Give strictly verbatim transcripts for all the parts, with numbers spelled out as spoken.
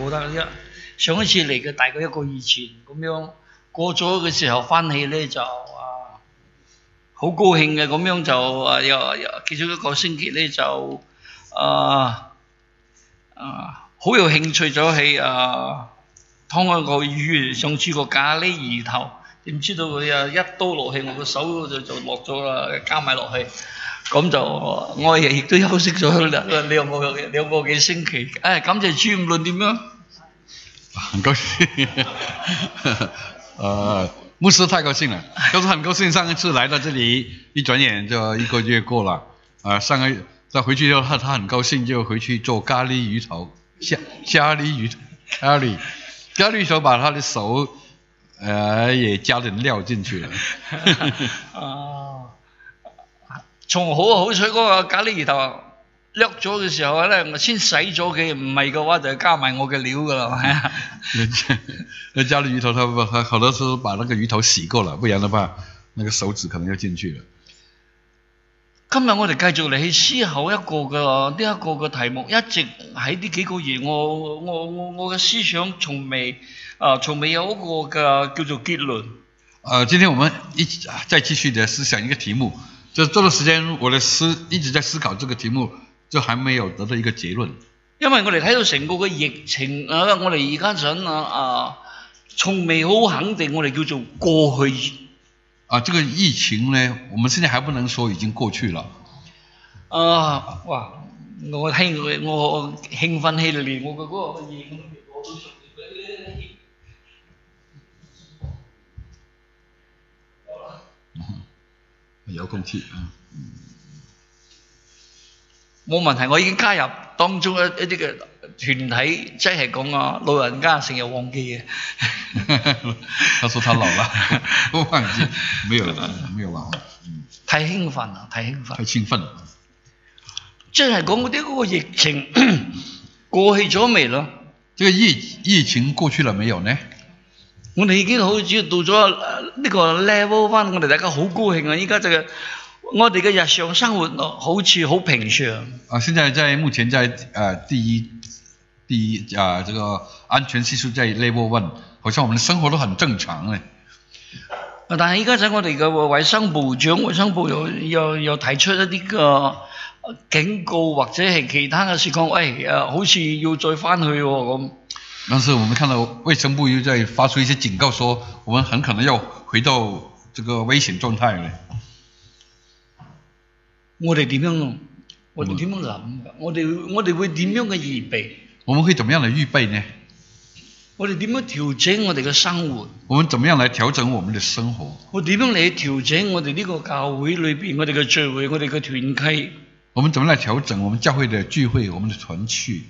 得一上一次嚟嘅大概一個月前咁樣過咗嘅時候翻起咧就啊好高興嘅咁樣就啊又又其中一個星期咧就啊啊好有興趣咗喺啊劏開個魚，上次個咖喱魚頭，點知道佢啊一刀落去我個手就就落咗啦，加埋落去。咁就我亦都休息咗兩兩個兩個幾星期。誒，感謝主，無論點樣， 很高興。呃，牧師太高興了，就是很高興。上一次來到這裡，一轉眼就一個月過了。啊、呃，上個再回去之後，他他很高興，就回去做咖喱魚頭，蝦咖喱魚頭，咖喱咖喱魚頭，把他的手，呃，也加點料進去了。 啊。從好好彩嗰個咖喱魚頭掠咗嘅時候咧，我先洗咗佢，唔係嘅話就加埋我嘅料㗎啦。 那加了魚頭，他他好多時候把那個魚頭洗過了，不然的話，那個手指可能要進去了。 今日我哋繼續嚟去思考一個嘅呢一個嘅題目，一直喺呢幾個月，我我我我嘅思想從未啊，從未有一個嘅叫做結論。 呃，今天我們一再繼續的思想一個題目。就這段時間，我的思一直在思考這個題目，就還沒有得到一個結論。 因為我哋睇到成個嘅疫情啊，我哋而家想啊啊，從未好肯定我哋叫做過去。 啊，這個疫情呢，我們現在還不能說已經過去了。 啊，哇！我興我我興奮起嚟，我嘅嗰個嘢我都遙控器啊， 冇問題，我已經加入當中一一啲嘅團體，即係講啊，老人家成日忘記嘅。 他說他老了，我忘記，沒有沒有忘。 太興奮啦！太興奮。 太興奮。 即係講嗰啲嗰個疫情過去咗未咯？ 這個疫疫情過去了沒有呢？ 我哋已經好似到咗呢個 level 翻，我哋大家好高興啊！依家就係我哋嘅日常生活好似好平常。啊， 現在在目前在呃第一第一啊、呃、這個安全係數在 level one，好像我們的生活都很正常咧。 但係依家就我哋嘅衛生部長，衛生部又又又提出一啲嘅警告或者係其他嘅事講，喂、哎、誒，好似要再翻去喎咁。 但是我們看到衛生部又在發出一些警告，說我們很可能要回到這個危險狀態咧。 我哋點樣？我哋點樣諗？我哋我哋會點樣嘅預備？ 我們會怎麼樣嚟預備呢？ 我哋點樣調整我哋嘅生活？ 我們怎麼樣來調整我們的生活？ 我點樣嚟調整我哋呢個教會裏邊我哋嘅聚會，我哋嘅團契？ 我們怎麼來調整我們教會的聚會，我們的團契？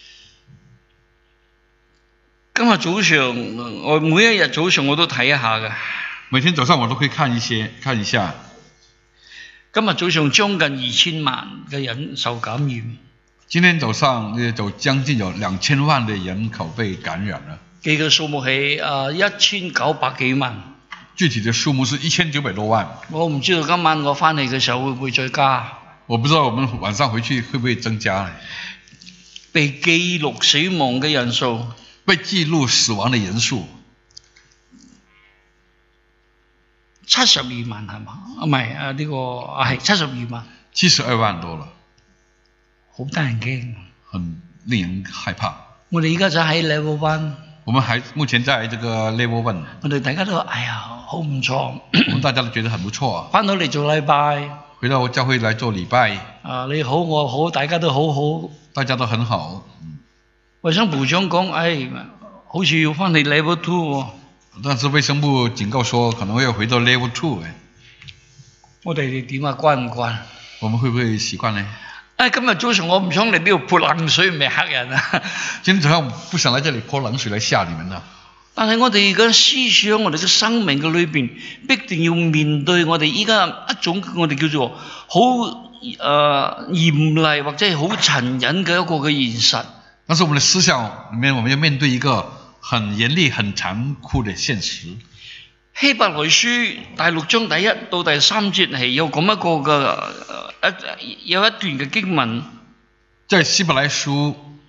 今日早上我每一日早上我都睇一下嘅。 每天早上我都可以看一些看一下。 今日早上將近二千萬嘅人受感染。 今天早上就將近有兩千萬的人口被感染了。 記嘅數目係誒一千九百幾萬。 具體的數目是一千九百多萬。 我唔知道今晚我翻嚟嘅時候會唔會再加。 我不知道我們晚上回去會不會增加。 被記錄死亡嘅人數。 被記錄死亡的人數七十二萬係嘛？啊唔係啊呢個啊係七十二萬。 七十二萬多了， 好得人驚， 很令人害怕。 我哋而家就喺 level one。 我們還目前在這個 level one。 我哋大家都哎呀好唔錯。 我們大家都覺得很不錯啊。 翻到嚟做禮拜。 回到教會來做禮拜。 啊你好我好大家都好好。 大家都很好。 衛生部長講，哎，好似要翻嚟 level two 喎。 但是衛生部警告說，可能要回到 level two。 我哋點啊？慣唔慣？ 我們會不會習慣呢？ 哎，今日早上我唔想嚟呢度潑冷水，唔係嚇人啊！ 今天早上不想來這裡潑冷水來嚇你們啊！ 但係我哋嘅思想，我哋嘅生命嘅裏邊，必定要面對我哋依家一種我哋叫做好誒嚴厲或者係好殘忍嘅一個嘅現實。 但是我們的思想裡面，我們要面對一個很嚴厲、很殘酷的現實。 希伯來書第六章第一到第三節係有咁一個嘅一有一段嘅經文。 在希伯來書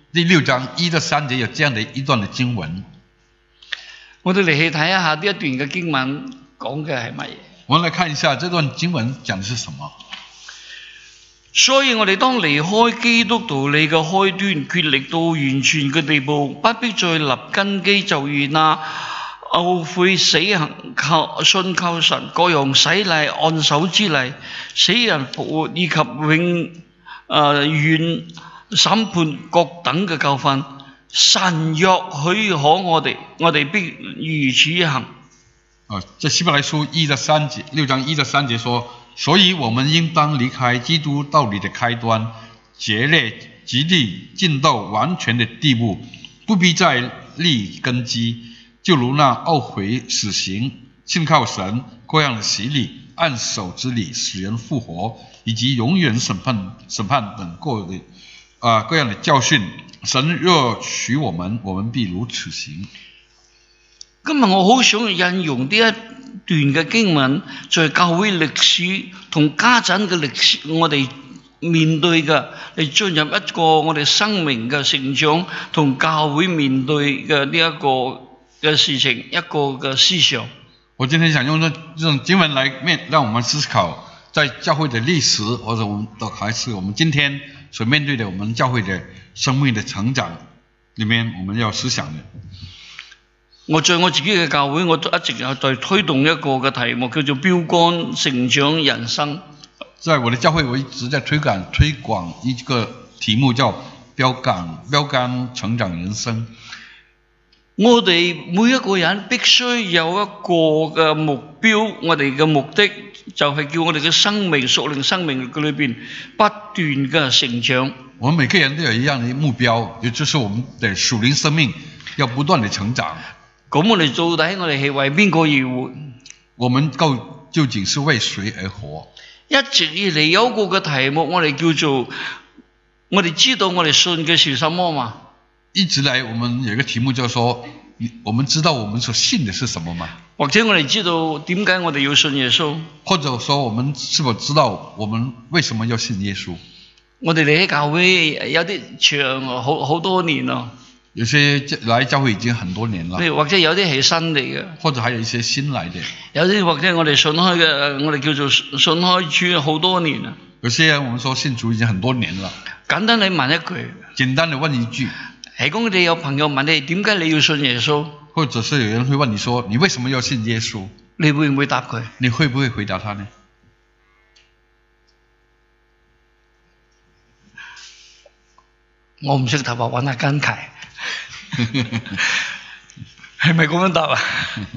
第六章一到三節有這樣的一段的經文。 我哋嚟去睇一下呢一段嘅經文講嘅係乜嘢。 我們來看一下這段經文講的是什麼。 所以我哋當離開基督道理嘅開端，決力到完全嘅地步，不必再立根基，就如那懊悔死行靠信靠神各樣洗禮按手之禮，死人復活以及永誒遠審判各等嘅教訓，神若許可我哋，我哋必如此行。 啊，這希伯來書一到三節，六章一到三節說，所以我們應當離開基督道理的開端，竭力極力進到完全的地步，不必再立根基，就如那懊悔死刑、信靠神各樣的洗禮、按手之禮、使人復活，以及永遠審判審判等各的啊、呃、各樣的教訓，神若許我們，我們必如此行。 今日我好想引用呢一段嘅經文，在教會歷史同家陣嘅歷史，我哋面對嘅嚟進入一個我哋生命嘅成長，同教會面對嘅呢一個嘅事情，一個嘅思想。 我今天想用這這種經文來面，讓我們思考在教會的歷史，或者我們的還是我們今天所面對的我們教會的生命的成長裏面，我們要思想的。 我在我自己嘅教會，我都一直有在推動一個嘅題目，叫做標杆成長人生。 在我的教會，我一直在推廣推廣一個題目，叫標杆標杆成長人生。 我哋每一個人必須有一個嘅目標，我哋嘅目的就係叫我哋嘅生命屬靈生命嘅裏邊不斷嘅成長。 我們每個人都有一樣的目標，也就是我們的屬靈生命要不斷的成長。 咁我哋到底我哋係為邊個而活？ 我們究究竟是為誰而活？ 一直以嚟有個嘅題目，我哋叫做我哋知道我哋信嘅是什麼嘛？ 一直來我們有一個題目，就是說我們知道我們所信的是什麼嗎？ 或者我哋知道點解我哋要信耶穌？或者說我們是否知道我們為什麼要信耶穌？ 我哋嚟喺教會有啲長好好多年咯。 有些來教會已經很多年了， 或者有啲係新嚟嘅， 或者還有一些新來的， 有啲或者我哋信開嘅，我哋叫做信開主好多年啦。 有些人我們說信主已經很多年了。 簡單你問一句， 簡單地問一句， 係講你有朋友問你點解你要信耶穌？ 或者是有人會問你說你為什麼要信耶穌？ 你會唔會答佢？ 你會不會回答他呢？ 我唔識答話，揾下根題。係咪咁樣答啊？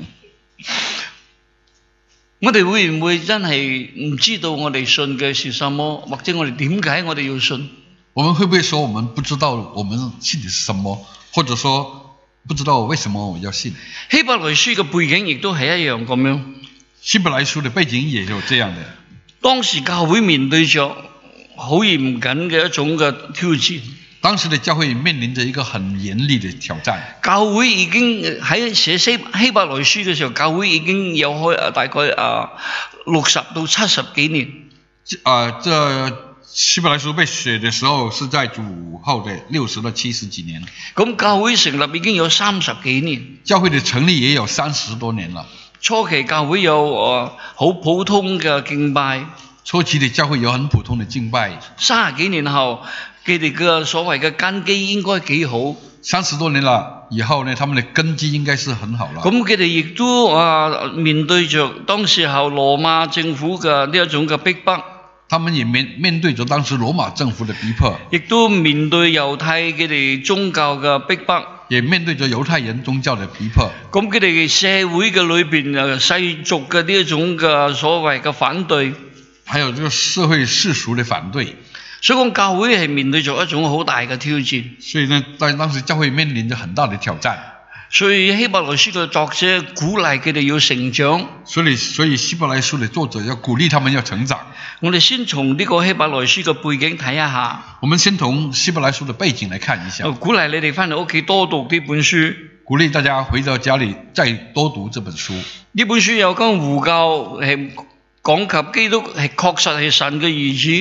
我哋會唔會真係唔知道我哋信嘅是什麼，或者我哋點解我哋要信？ 我們會不會說我們不知道我們信的是什麼，或者說不知道為什麼我要信？ 希伯來書嘅背景亦都係一樣咁樣。 希伯來書的背景也有這樣的。當時教會面對着好嚴謹嘅一種嘅挑戰。 當時的教會面臨着一個很嚴厲的挑戰。 教會已經喺寫希希伯來書嘅時候，教會已經有開大概啊六十到七十幾年。 啊，這希伯來書被寫的時候是在主後的六十到七十幾年。 咁教會成立已經有三十幾年。教會的成立也有三十多年了。 初期教會有啊好普通嘅敬拜。 初期的教會有很普通的敬拜。 三十幾年後，佢哋嘅所謂嘅根基應該幾好。 三十多年了以後呢，他們的根基應該是很好了。 咁佢哋亦都啊面對着當時候羅馬政府嘅呢一種嘅逼迫。 他們也面面對着當時羅馬政府的逼迫。 亦都面對猶太佢哋宗教嘅逼迫。 也面對着猶太人宗教的逼迫。 咁佢哋社會嘅裏邊啊世俗嘅呢一種嘅所謂嘅反對。 還有這個社會世俗的反對。 所以講教會係面對着一種好大嘅挑戰。 所以呢，在當時教會面臨着很大的挑戰。 所以希伯來書嘅作者鼓勵佢哋要成長。 所以所以希伯來書的作者要鼓勵他們要成長。 我哋先從呢個希伯來書嘅背景睇一下。 我們先從希伯來書的背景來看一下。 鼓勵你哋翻嚟屋企多讀呢本書。 鼓勵大家回到家裏再多讀這本書。 呢本書有關護教係講及基督係確實係神嘅兒子。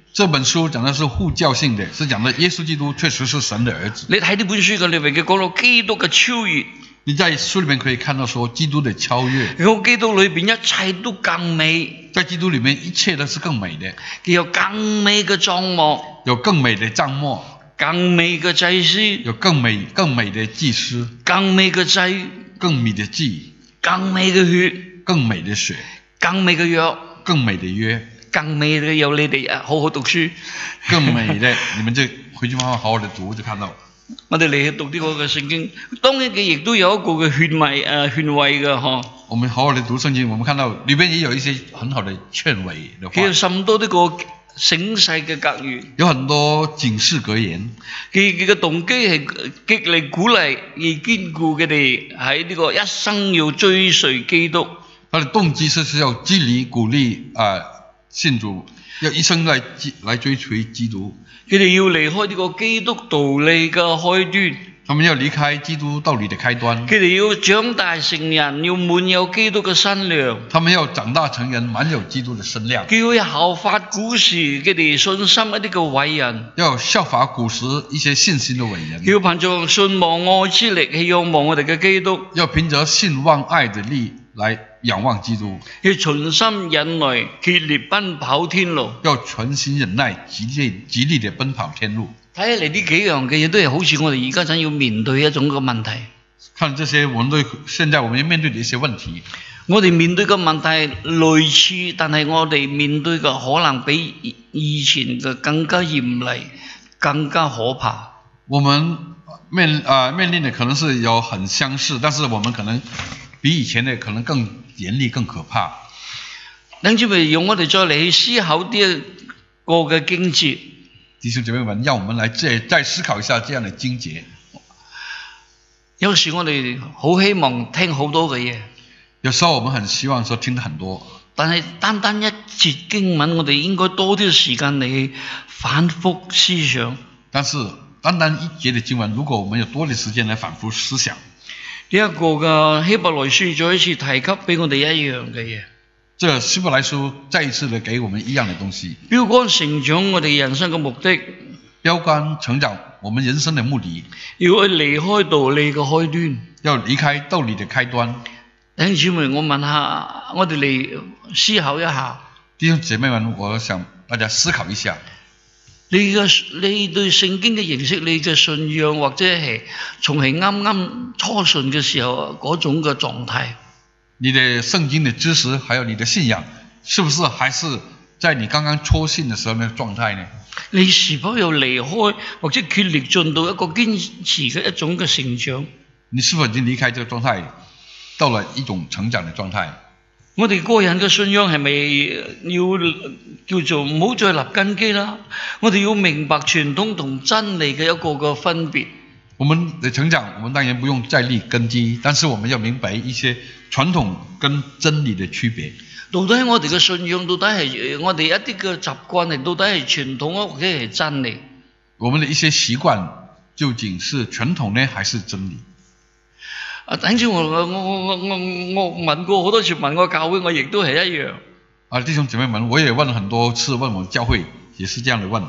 這本書講的是呼叫性的，是講的耶穌基督確實是神的兒子。 你睇呢本書嘅裏面，佢講到基督嘅超越。 你在書裏面可以看到說基督的超越。 喺基督裏邊一切都更美。 在基督裏面一切都是更美的。 佢有更美嘅帳幕。 有更美的帳幕。 更美嘅祭司。 有更美更美的祭司。 更美嘅祭。 更美的祭。 更美嘅血。 更美的血。 更美嘅約。 更美的約。 更美嘅有你哋啊，好好讀書。 更美的，你們就回去慢慢好好地讀就看到。 我哋嚟讀呢個嘅聖經，當然佢亦都有一個嘅勸慰誒勸慰嘅嗬。 我們好好地讀聖經，我們看到裏邊也有一些很好的勸慰的話。 佢有甚多呢個醒世嘅格言。 有很多警示格言。 佢佢嘅動機係激勵鼓勵而堅固佢哋喺呢個一生要追隨基督。 他的動機是是要激勵鼓勵啊、呃、信主，要一生來來追隨基督。佢哋要離開呢個基督道理嘅開端。 他們要離開基督道理的開端。 佢哋要長大成人，要滿有基督嘅身量。 他們要長大成人，滿有基督的身量。 佢要效法古時佢哋信心一啲嘅偉人。 要效法古時一些信心的偉人。 要憑着信望愛之力去仰望我哋嘅基督。 要憑着信望愛的力來仰望基督。 要存心忍耐，竭力奔跑天路。 要存心忍耐，極力極力地奔跑天路。 睇起嚟呢幾樣嘅嘢都係好似我哋而家真要面對一種嘅問題。 看這些，我們對現在我們要面對的一些問題。 我哋面對嘅問題類似，但係我哋面對嘅可能比以前嘅更加嚴厲、更加可怕。 我們面啊、呃、面臨的可能是有很相似，但是我們可能比以前的可能更嚴厲、更可怕。 等住咪用我哋再嚟去思考呢一個嘅經節。 弟兄姐妹們，讓我們來再再思考一下這樣的經節。 有時我哋好希望聽好多嘅嘢， 有時候我們很希望說聽得很多， 但係單單一節經文，我哋應該多啲時間嚟反覆思想。 但是單單一節的經文，如果我們有多啲時間來反覆思想， 呢一個嘅希伯來書再一次提及俾我哋一樣嘅嘢。 這希伯來書再一次的給我們一樣的東西， 標杆成長我哋人生嘅目的， 標杆成長我們人生的目的， 要去離開道理嘅開端， 要離開道理的開端。 弟兄姊妹，我問下，我哋嚟思考一下。 弟兄姐妹們，我想大家思考一下， 你嘅你對聖經嘅認識，你嘅信仰，或者係從係啱啱初信嘅時候嗰種嘅狀態。 你的聖經的知識，還有你的信仰，是不是還是在你剛剛初信的時候那個狀態呢？ 你是否有離開或者竭力進到一個堅持嘅一種嘅成長？ 你是否已經離開這個狀態，到了一種成長的狀態？ 我哋個人嘅信仰係咪要叫做唔好再立根基啦？我哋要明白傳統同真理嘅一個個分別。 我們的成長，我們當然不用再立根基，但是我們要明白一些傳統跟真理的區別。 到底我哋嘅信仰，到底係我哋一啲嘅習慣，係到底係傳統啊，或者係真理？ 我們的一些習慣究竟是傳統呢，還是真理？ 啊，等住我我我我我我問過好多次，問過教會，我亦都係一樣。 啊，弟兄姊妹們，我也問了很多次，問我們教會也是這樣的問。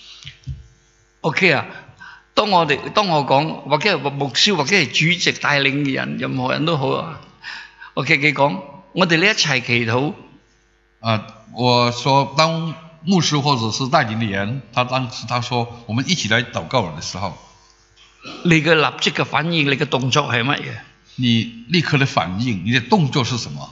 OK 啊。當我哋當我講，或者係牧師，或者係主席帶領嘅人，任何人都好啊。OK，佢講，我哋呢一齊祈禱。 啊，我說當牧師或者是帶領的人，他當時他說，我們一起來禱告的時候， 你嘅立即嘅反應，你嘅動作係乜嘢？ 你立刻的反應，你的動作是什麼？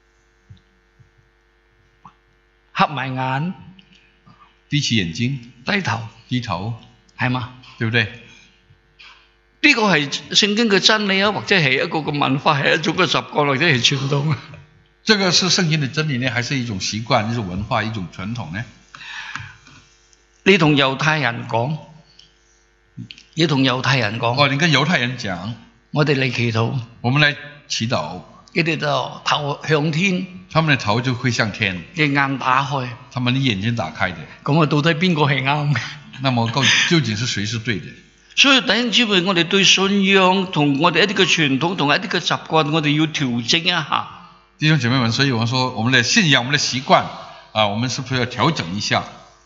合埋眼， 閉起眼睛， 低頭， 低頭， 係嘛？ 對不對？ 呢個係聖經嘅真理啊，或者係一個嘅文化，係一種嘅習慣，或者係傳統啊？ 這個是聖經的真理呢，還是一種習慣、一種文化、一種傳統呢？ 你同猶太人講，你同猶太人講。 哦，你跟猶太人講， 我哋嚟祈禱。 我們來祈禱。 佢哋就頭向天， 他們的頭就會向天， 嘅眼打開， 他們的眼睛打開的。 咁啊，到底邊個係啱嘅？ 那麼究竟是誰是對的？ 所以弟兄姊妹，我哋對信仰同我哋一啲嘅傳統同一啲嘅習慣，我哋要調整一下。 弟兄姐妹們，所以我們說，我們的信仰、我們的習慣啊，我們是不是要調整一下？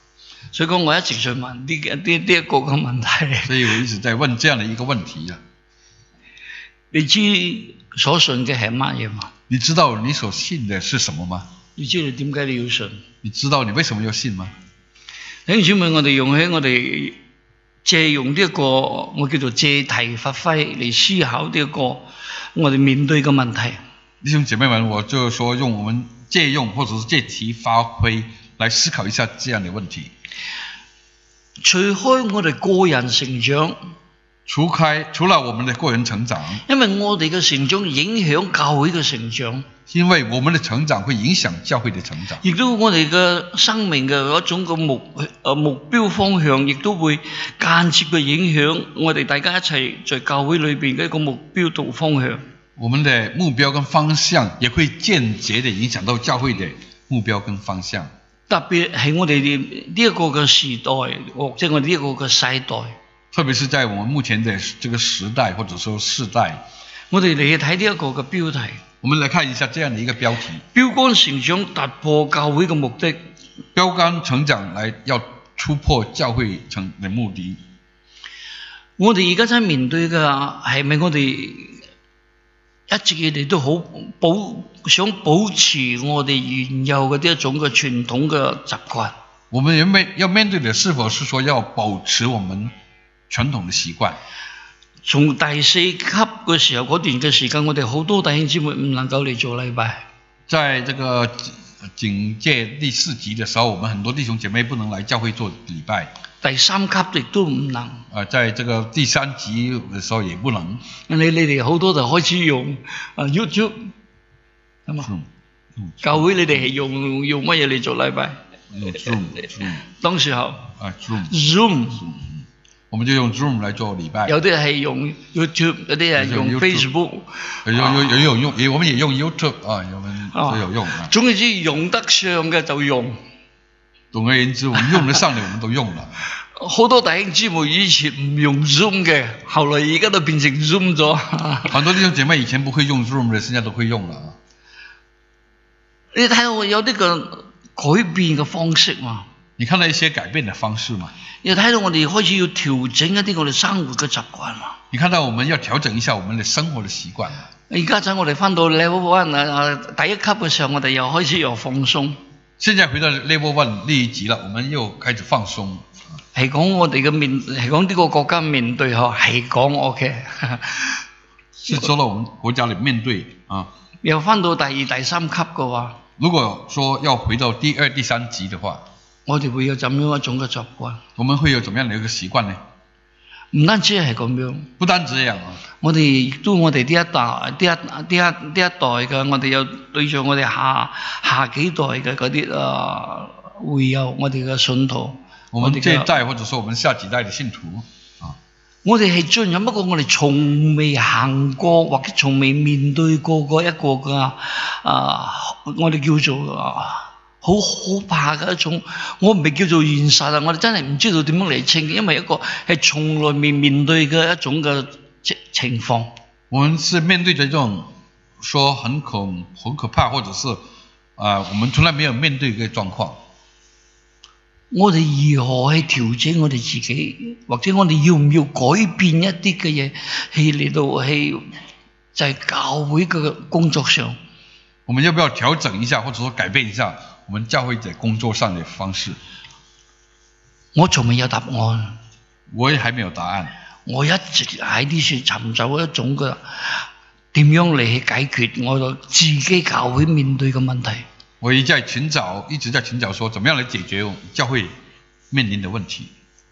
所以講我一直在問呢呢呢一個嘅問題。 所以我一直在問這樣的一個問題啊。 你知所信嘅係乜嘢嘛？ 你知道你所信的是什麼嗎？ 你知道點解你要信？ 你知道你為什麼要信嗎？ 弟兄姊妹，我哋用起我哋借用呢一個我叫做借題發揮嚟思考呢一個我哋面對嘅問題。 弟兄姐妹們，我就說用我們借用或者是借題發揮來思考一下這樣的問題。 除開我哋個人成長， 除開除了我們的個人成長， 因為我哋嘅成長影響教會嘅成長， 因為我們的成長會影響教會的成長， 亦都我哋嘅生命嘅嗰種嘅目誒目標方向，亦都會間接嘅影響我哋大家一齊在教會裏邊嘅一個目標同方向。 我們的目標跟方向也會間接地影響到教會的目標跟方向。特別係我哋呢一個嘅時代，或者我哋呢一個嘅世代，特別是在我們目前的這個時代或者說世代，我哋嚟睇呢一個嘅標題。我們來看一下這樣的一個標題：標杆成長突破教會嘅目的。標杆成長來要突破教會成的目的。我哋而家真係面對嘅係咪我哋？一直以嚟都好保想保持我哋原有嘅呢一種嘅傳統嘅習慣。我們要面要面對的是否是說要保持我們傳統嘅習慣？從第四級嘅時候嗰段嘅時間，我哋好多弟兄姊妹唔能夠嚟做禮拜。在這個警戒第四級嘅時候，我們很多弟兄姐妹不能來教會做禮拜。第三級亦都唔能。啊，在這個第三級嘅時候也不能。你你哋好多就開始用啊 YouTube， 係嘛？教會你哋係用用乜嘢嚟做禮拜？用 Zoom。當時候啊 Zoom。Zoom。我們就用 Zoom 來做禮拜。有啲係用 YouTube， 有啲係用 Facebook。有有有有用，我們也用 YouTube 啊，我們都有用啊。總之用得上嘅就用。總而言之，我們用得上的我們都用了。好多弟兄姊妹以前唔用 Zoom 嘅，後來而家都變成 Zoom 咗。很多弟兄姐妹以前不會用 Zoom 嘅，現在都會用了。你睇到有呢個改變嘅方式嘛？你看到一些改變嘅方式嘛？你睇到我哋開始要調整一啲我哋生活嘅習慣嘛？你看到我們要調整一下我們的生活的習慣。而家就我哋翻到 level one 啊，第一級嘅時候，我哋又開始又放鬆。現在回到 level one 呢一級了，我們又開始放鬆。係講我哋嘅面，係講呢個國家面對嗬，係講 OK。是說到我們國家嚟面對啊。又翻到第二、第三級嘅話，如果說要回到第二、第三級嘅話，我哋會有怎樣一種嘅習慣？我們會有怎麼樣的一個習慣呢？唔單止係咁樣，不單止這樣啊！我哋亦都我哋呢一代、呢一、呢一、呢一代嘅，我哋有對象，我哋下下幾代嘅嗰啲啊會有我哋嘅信徒。我們這一代或者說我們下幾代嘅信徒啊，我哋係進入一個我哋從未行過或者從未面對過嗰一個嘅啊，我哋叫做啊。好可怕嘅一種，我唔係叫做現實啊！我哋真係唔知道點樣嚟稱，因為一個係從來未面對嘅一種嘅情況。我們是面對着這種說很恐很可怕，或者是啊、呃，我們從來沒有面對嘅狀況。我哋如何去調整我哋自己，或者我哋要唔要改變一啲嘅嘢，去嚟到去就係教會嘅工作上？我們要不要調整一下，或者說改變一下我們教會在工作上的方式？我仲未有答案，我也還沒有答案。我一直喺呢處尋找一種嘅點樣嚟去解決我自己教會面對嘅問題。我一直在尋找，一直在尋找，說怎麼樣來解決教會面臨的問題。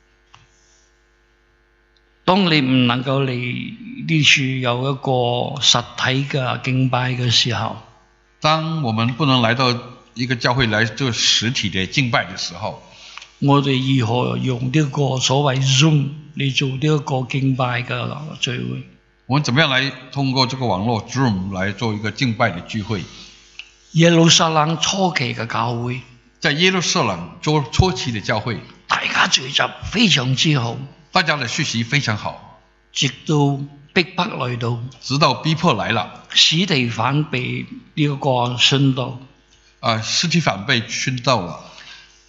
當你唔能夠嚟呢處有一個實體嘅敬拜嘅時候，當我們不能來到一個教會來做實體的敬拜的時候，我哋如何用呢個所謂 Zoom 嚟做呢一個敬拜嘅聚會？我們怎麼樣來通過這個網絡 Zoom 來做一個敬拜的聚會？耶路撒冷初期嘅教會，在耶路撒冷初初期的教會，大家聚集非常之好，大家的學習非常好，直到逼迫來到，直到逼迫來了，司提反被呢個殉道，啊，司提反被殉道了，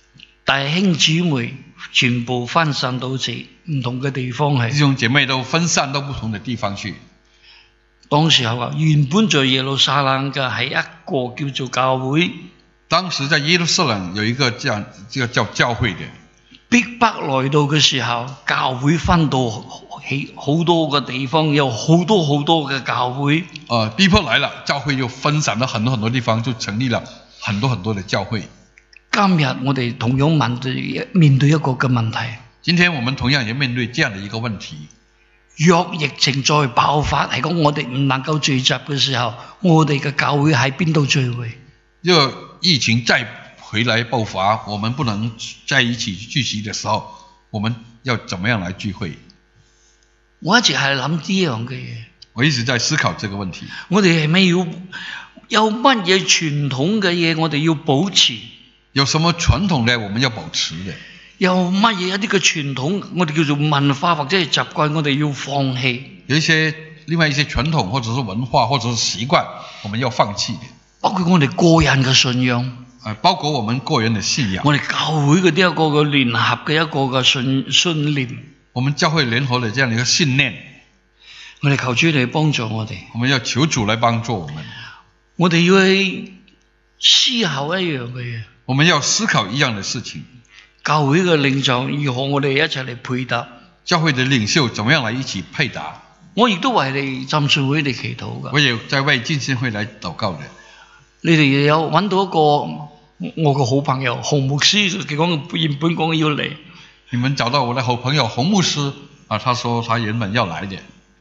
弟兄姊妹全部分散到自唔同嘅地方弟去。 兄姐妹都分散到不同的地方去。 當時候啊，原本在耶路撒冷嘅係一個叫做教會， 當時在耶路撒冷有一個這樣這個叫教會的。 逼迫來到嘅時候，教會分到起好多個地方，有好多好多嘅教會。 呃，逼迫來了，教會就分散到很多很多地方，就成立了很多很多的教會。 今日我哋同樣面對面對一個嘅問題。 今天我們同樣也面對這樣的一個問題。 若疫情再爆發，係講我哋唔能夠聚集嘅時候，我哋嘅教會喺邊度聚會？ 若疫情再回來爆發，我們不能在一起聚集的時候，我們要怎麼樣來聚會？ 我一直係諗呢樣嘅嘢。 我一直在思考這個問題。 我哋係咪要有乜嘢傳統嘅嘢？我哋要保持。 有什麼傳統呢？我們要保持的。 有乜嘢一啲嘅傳統，我哋叫做文化或者係習慣，我哋要放棄。 有一些另外一些傳統，或者是文化，或者是習慣，我們要放棄的。 包括我哋個人嘅信仰。 包括我們個人的信仰。 我哋教會嘅呢一個嘅聯合嘅一個嘅信信念。 我們教會聯合的這樣的一個信念。 我哋求主嚟幫助我哋。 我們要求主來幫助我們。 我哋要去思考一樣嘅嘢。 我們要思考一樣的事情。 教會嘅領袖如何我哋一齊嚟配搭？ 教會的領袖怎麼樣來一起配搭？ 我亦都為你浸信會嚟祈禱㗎。 我也在為浸信會來禱告的。 你哋有揾到一個我嘅好朋友洪牧師，佢講原本講要嚟。 你們找到我的好朋友洪牧師啊，他說他原本要來的，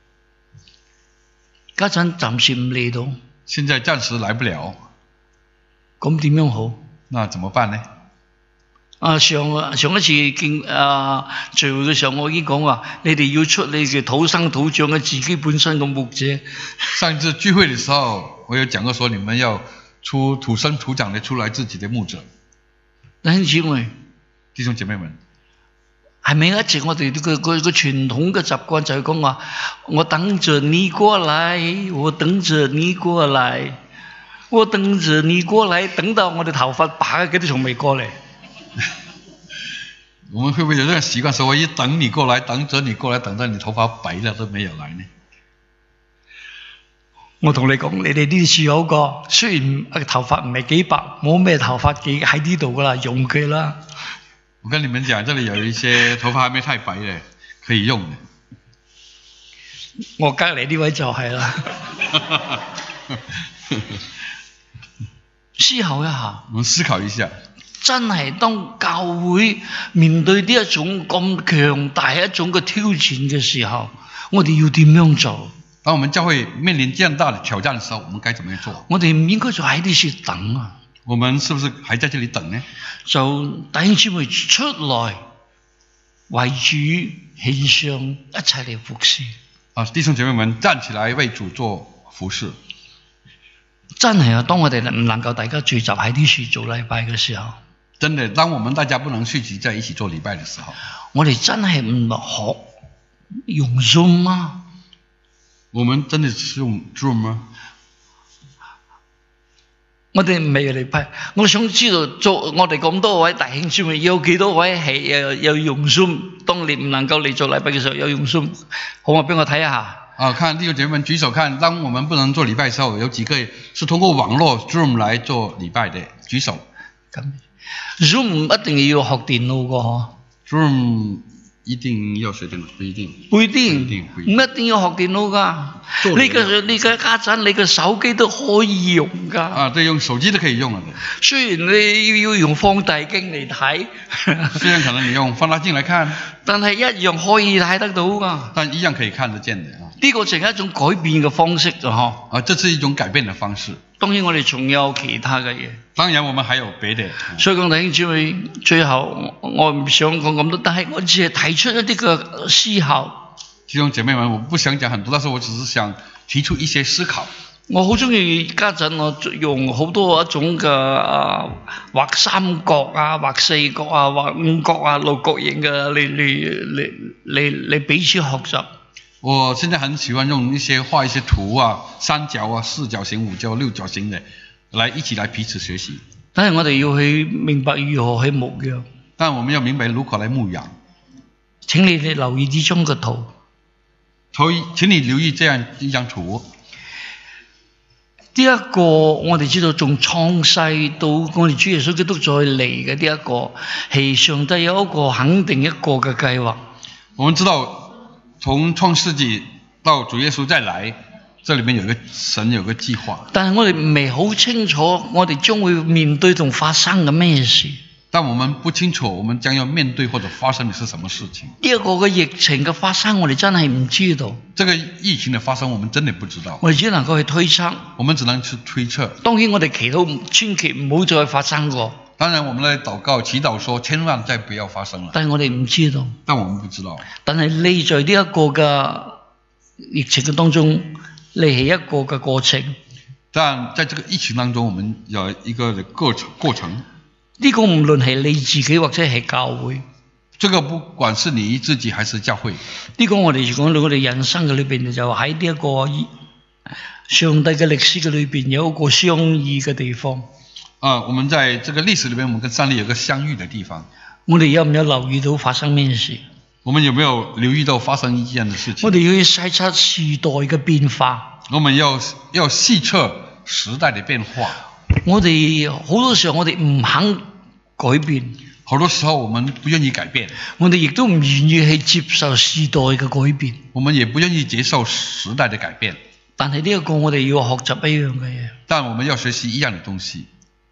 家陣暫時唔嚟到。 現在暫時來不了。 咁點樣好？ 那怎麼辦呢？ 啊，上上一次見啊聚會嘅時候，我已經講話，你哋要出你嘅土生土長嘅自己本身嘅牧者。 上次聚會嘅時候，我有講過說，你們要出土生土長的出來自己的牧者。 弟兄姊妹， 弟兄姐妹們， 係咪一直我哋個個個傳統嘅習慣就係講話，我等着你過來，我等着你過來，我等着你過來，等到我哋頭髮白嘅都仲未過嚟。 我們會不會有這個習慣，說我一等你過來，等着你過來，等到你頭髮白了都沒有來呢？ 我同你講，你哋呢處有個，雖然頭髮唔係幾白，冇咩頭髮幾喺呢度噶啦，用佢啦。 我跟你們講，這裡有一些頭髮還沒太白嘅，可以用的。 我隔離呢位就係啦。思考一下。 我們思考一下。 真係當教會面對呢一種咁強大一種嘅挑戰嘅時候，我哋要點樣做？ 當我們教會面臨這樣大的挑戰的時候，我們該怎麼樣做？ 我哋唔應該就喺呢處等啊！ 我們是不是還在這裡等呢？ 就弟兄姊妹出來為主獻上，一齊嚟服侍。 啊，弟兄姐妹們站起來為主做服侍。 真係啊！當我哋唔能夠大家聚集喺呢處做禮拜嘅時候， 真的，當我們大家不能聚集在一起做禮拜的時候， 我哋真係唔學用 Zoom 嗎？ 我們真的是用 Zoom 嗎？ 我哋唔係禮拜，我想知道做我哋咁多位弟兄姊妹，有幾多位係有有用 Zoom？當你唔能夠嚟做禮拜嘅時候，有用 Zoom，好啊，俾我睇下。 啊，看弟兄姐妹們舉手看，當我們不能做禮拜的時候，有幾個是通過網絡 Zoom 來做禮拜的，舉手。 咁 Zoom 唔一定要學電腦個嗬 ？Zoom 一定要學電腦？不一定。 不一定。 唔一定要學電腦噶。你嘅你嘅家陣，你嘅手機都可以用噶。 啊，對，用手機都可以用了。 雖然你要用放大鏡嚟睇， 雖然可能你用放大鏡來看， 但係一樣可以睇得到噶。 但一樣可以看得見的啊。 呢個淨係一種改變嘅方式就嗬。 啊，這是一種改變的方式。 當然我哋仲有其他嘅嘢。 當然我們還有別的。 所以講弟兄姊妹，最後我唔想講咁多，但係我只係提出一啲嘅思考。 弟兄姐妹們，我不想講很多，但是我只是想提出一些思考。 我好中意家陣我用好多一種嘅啊畫三角啊、畫四角啊、畫五角啊、六角形嘅嚟嚟嚟嚟嚟彼此學習。 我現在很喜歡用一些畫一些圖啊，三角啊、四角形、五角、六角形的，來一起來彼此學習。 但係我哋要去明白如何去牧養。 但我們要明白如何來牧養。 請你哋留意呢張嘅圖。 圖，請你留意這樣一張圖。 呢一個我哋知道，從創世到我哋主耶穌基督再嚟嘅呢一個，係上帝有一個肯定一個嘅計劃。 我們知道，從創世紀到主耶穌再來，這裏面有個神有個計劃。但係我哋唔係好清楚，我哋將會面對同發生嘅咩事。但我們不清楚，我們將要面對或者發生的是什麼事情。呢一個嘅疫情嘅發生，我哋真係唔知道。這個疫情的發生，我們真的不知道。我哋只能夠去推測。我們只能去推測。當然，我哋祈禱千祈唔好再發生過。當然，我們來禱告祈禱說，千萬再不要發生了。但係我哋唔知道。但我們不知道。但係你在呢一個嘅疫情嘅當中，你係一個嘅過程。但在這個疫情當中，我們有一個過程過程。呢個唔論係你自己或者係教會，這個不管是你自己還是教會，呢個我哋講到我哋人生嘅裏邊，就喺呢一個上帝嘅歷史嘅裏邊有一個相遇嘅地方。啊，我們在這個歷史裏面，我們跟上帝有個相遇嘅地方。我哋有唔有留意到發生咩事？我們有沒有留意到發生一件嘅事情？我哋要細測時代嘅變化。我們要要細測時代嘅變化。我哋好多時候我哋唔肯改變，好多時候我們不願意改變，我哋亦都唔願意去接受時代嘅改變，我們也不願意接受時代嘅改變。但係呢一個我哋要學習一樣嘅嘢，但我們要學習一樣嘅東西，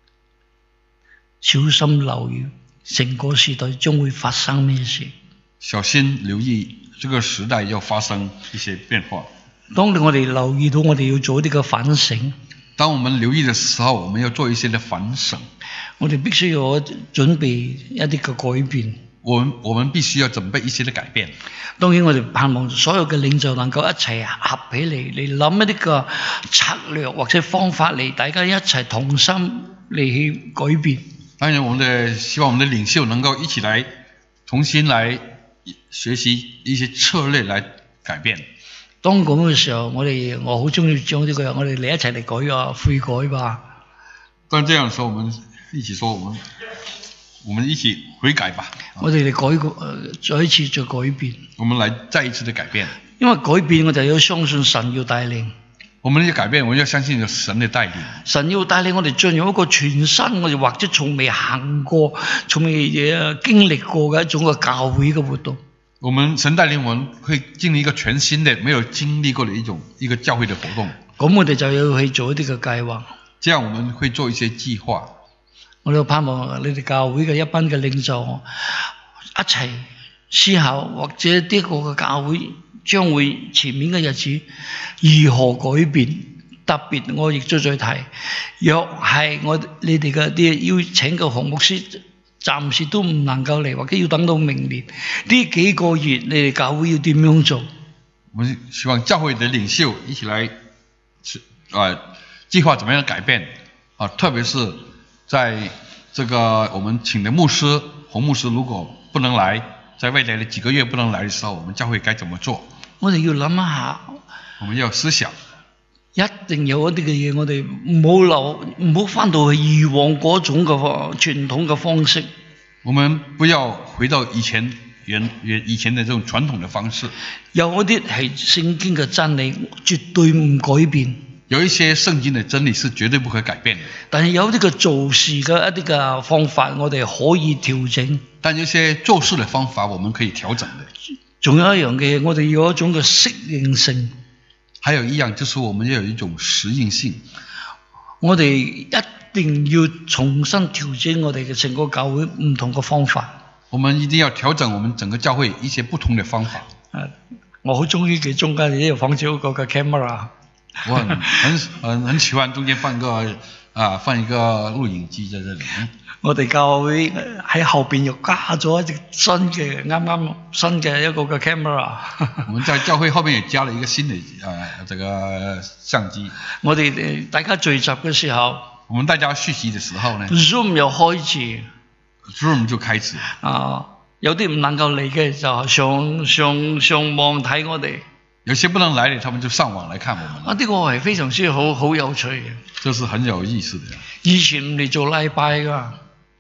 小心留意成個時代將會發生咩事，小心留意這個時代要發生一些變化。當我哋留意到，我哋要做一啲嘅反省。當我們留意的時候，我們要做一些的反省。我哋必須要準備一啲嘅改變。我們我們必須要準備一些的改變。當然，我哋盼望所有嘅領袖能夠一齊合起嚟，嚟諗一啲嘅策略或者方法嚟，大家一齊同心嚟去改變。當然，我們的希望我們的領袖能夠一起來同心來學習一些策略來改變。當咁嘅時候，我哋我好中意將呢個，我哋嚟一齊嚟改啊，悔改吧。當這樣嘅時候，我們一起說，我們我們一起悔改吧。我哋嚟改過，再一次再改變。我們來再一次的改變。因為改變，我就要相信神要帶領。我們要改變，我們要相信神的帶領。神要帶領我哋進入一個全新，我哋或者從未行過、從未經歷過嘅一種嘅教會嘅活動。我們神帶領我們會經歷一個全新的、沒有經歷過的一種一個教會的活動。咁我哋就要去做一啲嘅計劃。這樣我們會做一些計劃。我哋盼望你哋教會嘅一班嘅領袖一齊思考，或者呢個嘅教會將會前面嘅日子如何改變。特別我亦都再提，若係我你哋嘅啲要請嘅項目師。暫時都唔能夠嚟，或者要等到明年呢幾個月，你哋教會要點樣做？我們希望教會的領袖一起來，啊，計劃怎麼樣改變啊？特別是在這個我們請的牧師、洪牧師如果不能來，在未來的幾個月不能來的時候，我們教會該怎麼做？我哋要諗一下，我們要思想。一定有一啲嘅嘢，我哋唔好留，唔好返到去以往嗰種嘅傳統嘅方式。我們不要回到以前原原以前的這種傳統的方式。有一啲係聖經嘅真理，絕對唔改變。有一些聖經嘅真理是絕對不可改變嘅。但係有啲嘅做事嘅一啲嘅方法，我哋可以調整。但有些做事嘅方法，我們可以調整嘅。仲有一樣嘅嘢，我哋要有一種嘅適應性。還有一樣就是我們要有一種適應性，我哋一定要重新調整我哋嘅整個教會唔同嘅方法。我們一定要調整我們整個教會一些不同的方法。誒，我好中意佢中間呢度放咗個個 camera， 我很很很很喜歡中間放個啊放一個錄影機在這裡。我哋教會喺後邊又加咗一隻新嘅，啱啱新嘅一個嘅 camera。我們在教會後面也加了一個新的呃這個相機。我哋大家聚集嘅時候，我們大家聚集嘅時候呢 ，Zoom 又開始 ，Zoom 就開始。啊，有啲唔能夠嚟嘅就上上上網睇我哋。有些不能來的，他們就上網來看我們。啊，呢個係非常之好好有趣嘅。這是很有意思的。以前唔嚟做禮拜㗎。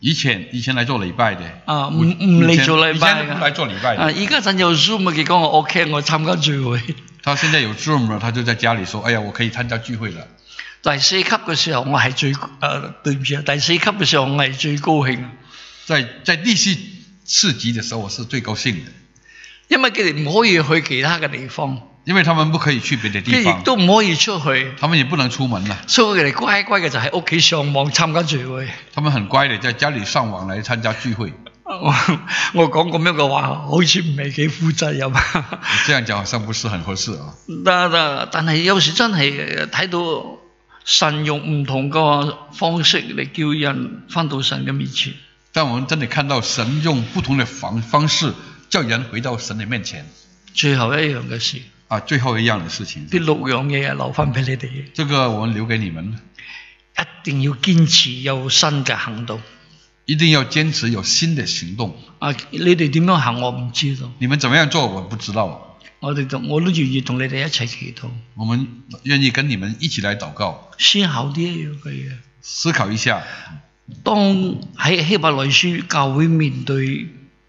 以前以前嚟做禮拜嘅， 啊唔唔嚟做禮拜以前唔嚟做禮拜嘅。 啊，而家陣有 Zoom 啊，佢講我 OK，我參加聚會。 他現在有 Zoom 了，他就在家裡說：哎呀，我可以參加聚會了。 第四級嘅時候，我係最誒、呃、對唔住啊！第四級嘅時候，我係最高興。 在在第四四級嘅時候，我是最高興嘅， 因為佢哋唔可以去其他嘅地方。 因為他們不可以去別的地方， 佢亦都唔可以出去， 他們也不能出門啦。 所以佢哋乖乖嘅就喺屋企上網參加聚會。 他們很乖的在家裡上網來參加聚會。 我我講咁樣嘅話，好似唔係幾負責任。 這樣講好像不是很合適啊。 但但但係有時真係睇到神用唔同嘅方式嚟叫人返到神嘅面前。 但我們真的看到神用不同的方方式叫人回到神的面前。 最後一樣嘅事。 啊，最後一樣嘅事情。 啲六樣嘢留翻俾你哋。 這個我們留給你們。 一定要堅持有新嘅行動。 一定要堅持有新的行動。 啊，你哋點樣行我唔知道。 你們怎麼樣做我不知道。 我哋我都願意同你哋一齊祈禱。 我們願意跟你們一起來禱告。 思考啲一樣嘅嘢。 思考一下。 當喺希伯來書教會面對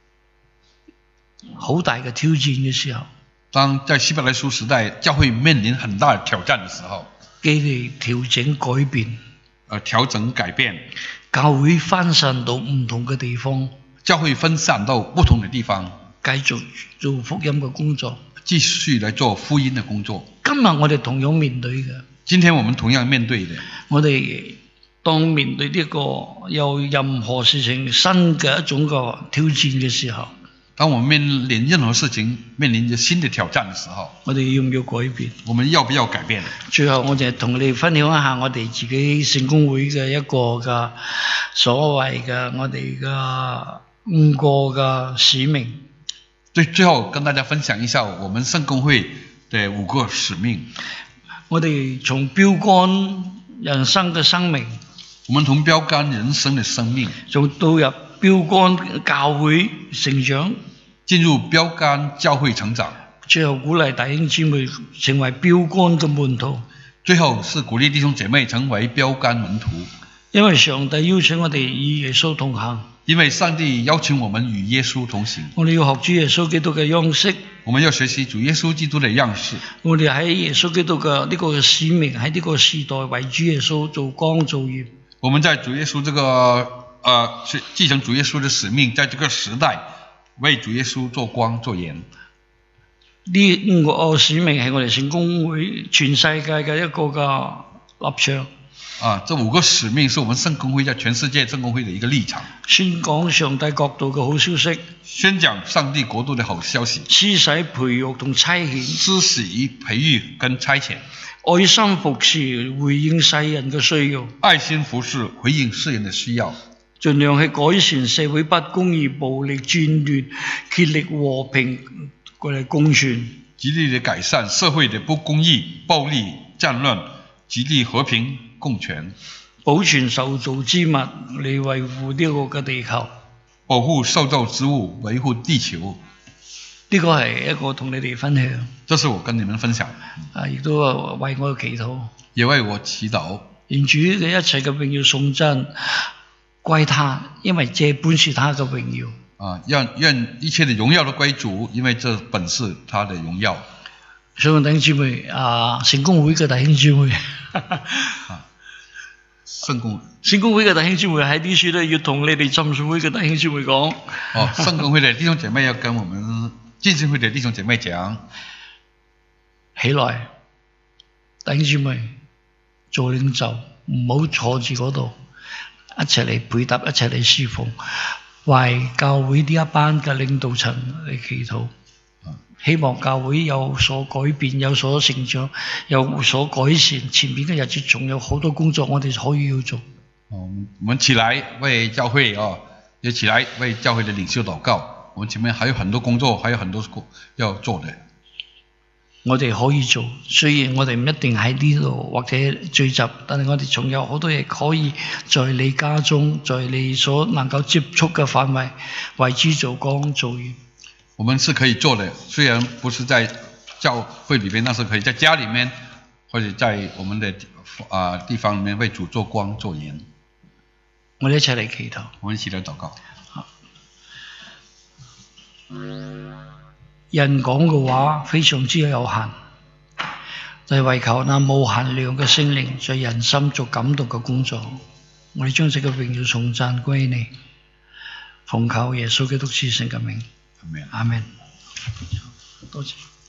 好大嘅挑戰嘅時候。 當在希伯來書時代，教會面臨很大的挑戰的時候， 佢哋調整改變， 呃，調整改變， 教會分散到唔同嘅地方， 教會分散到不同的地方， 繼續做福音嘅工作， 繼續來做福音的工作。 今日我哋同樣面對嘅， 今天我們同樣面對的， 我哋當面對呢個有任何事情新嘅一種個挑戰嘅時候。 當我們面臨任何事情面臨着新的挑戰的時候， 我哋要唔要改變？ 我們要不要改變？ 最後我就同你哋分享一下我哋自己聖公會嘅一個嘅所謂嘅我哋嘅五個嘅使命。 最最後跟大家分享一下我們聖公會的五個使命。 我哋從標杆人生嘅生命， 我們從標杆人生的生命， 就到入標杆教會成長， 進入標杆教會成長， 最後鼓勵弟兄姊妹成為標杆嘅門徒。 最後是鼓勵弟兄姐妹成為標杆門徒。 因為上帝邀請我哋與耶穌同行。 因為上帝邀請我們與耶穌同行。 我哋要學主耶穌基督嘅樣式。 我們要學習主耶穌基督的樣式。 我哋喺耶穌基督嘅呢個使命，喺呢個時代為主耶穌做光做鹽。 我們在主耶穌這個呃，繼承主耶穌的使命，在這個時代為主耶穌做光做鹽。 呢五個使命係我哋聖公會全世界嘅一個嘅立場。 啊，這五個使命是我們聖公會在全世界聖公會的一個立場。 宣講上帝國度嘅好消息。 宣講上帝國度的好消息。 施洗培育同差遣。 施洗培育跟差遣。 愛心服侍回應世人嘅需要。 愛心服侍回應世人的需要。 盡量去改善社會不公義、暴力、戰亂，竭力和平過嚟共存。 極力地改善社會的不公義、暴力、戰亂，極力和平共存。 保存受造之物嚟維護呢個嘅地球。 保護受造之物，維護地球。 呢個係一個同你哋分享。 這是我跟你們分享。 啊，亦都為我祈禱。 也為我祈禱。 願主嘅一切嘅榮耀頌讚歸他，因為這本是他嘅榮耀。 啊，願願一切的榮耀都歸主，因為這本是他的榮耀。 所以弟兄姊妹啊，聖公會嘅弟兄姊妹， 啊，聖公聖公會嘅弟兄姊妹喺啲書咧，要同你哋浸信會嘅弟兄姊妹講。 哦，聖公會的弟兄姐妹要跟我們浸信會的弟兄姐妹講， 起來，弟兄姊妹做領袖，唔好坐住嗰度。一齊嚟配搭，一齊嚟侍奉，為教會呢一班嘅領導層嚟祈禱，希望教會有所改變，有所成長，有所改善。前面嘅日子仲有好多工作，我哋可以要做。 我們起來為教會哦，也起來為教會的領袖禱告。我們前面還有很多工作，還有很多要做的。 我哋可以做，雖然我哋唔一定喺呢度或者聚集，但係我哋仲有好多嘢可以在你家中，在你所能夠接觸嘅範圍，為主做光做鹽。 我們是可以做的，雖然不是在教會裏邊，但是可以在家裏面，或者在我們的啊、呃、地方裏面為主做光做鹽。 我哋一齊嚟祈禱。 我們一起來禱告。 人講嘅話非常之有限，就係為求那無限量嘅聖靈在人心做感動嘅工作。我哋將這個榮耀頌讚歸你，奉靠耶穌基督至聖嘅名。 阿門。 阿門。多謝。